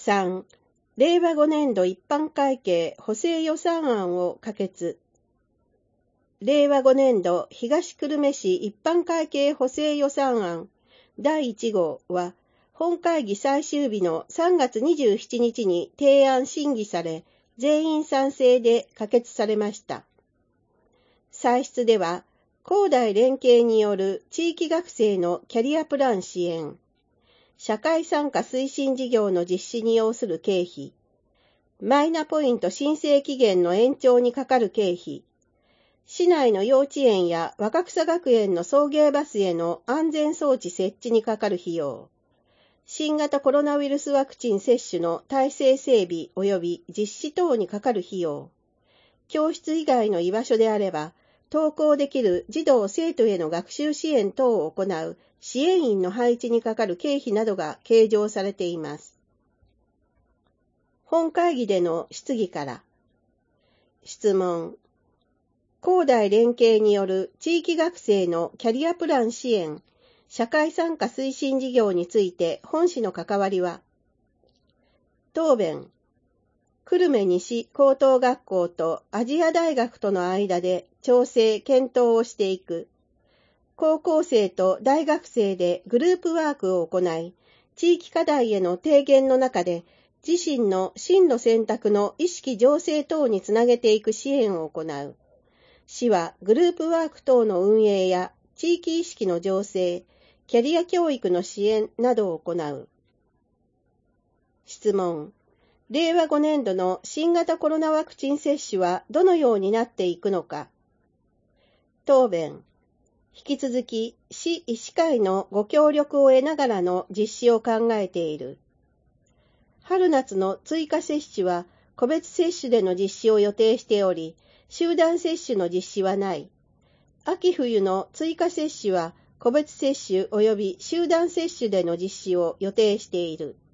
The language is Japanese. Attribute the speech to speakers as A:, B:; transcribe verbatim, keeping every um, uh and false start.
A: さん、れいわごねんど一般会計補正予算案を可決。れいわごねんど東久留米市一般会計補正予算案だいいち号は、本会議最終日のさんがつにじゅうしちにちに提案審議され、全員賛成で可決されました。歳出では、公大連携による地域学生のキャリアプラン支援、社会参加推進事業の実施に要する経費、マイナポイント申請期限の延長にかかる経費、市内の幼稚園や若草学園の送迎バスへの安全装置設置にかかる費用、新型コロナウイルスワクチン接種の体制整備及び実施等にかかる費用、教室以外の居場所であれば、登校できる児童生徒への学習支援等を行う支援員の配置にかかる経費などが計上されています。本会議での質疑から。質問。公大連携による地域学生のキャリアプラン支援、社会参加推進事業について本市の関わりは。答弁。久留米西高等学校と亜細亜大学との間で調整・検討をしていく。高校生と大学生でグループワークを行い、地域課題への提言の中で自身の進路選択の意識醸成等につなげていく支援を行う。市はグループワーク等の運営や地域意識の醸成、キャリア教育の支援などを行う。質問。れいわごねんどの新型コロナワクチン接種はどのようになっていくのか。答弁。引き続き市医師会のご協力を得ながらの実施を考えている。春夏の追加接種は個別接種での実施を予定しており、集団接種の実施はない。秋冬の追加接種は個別接種及び集団接種での実施を予定している。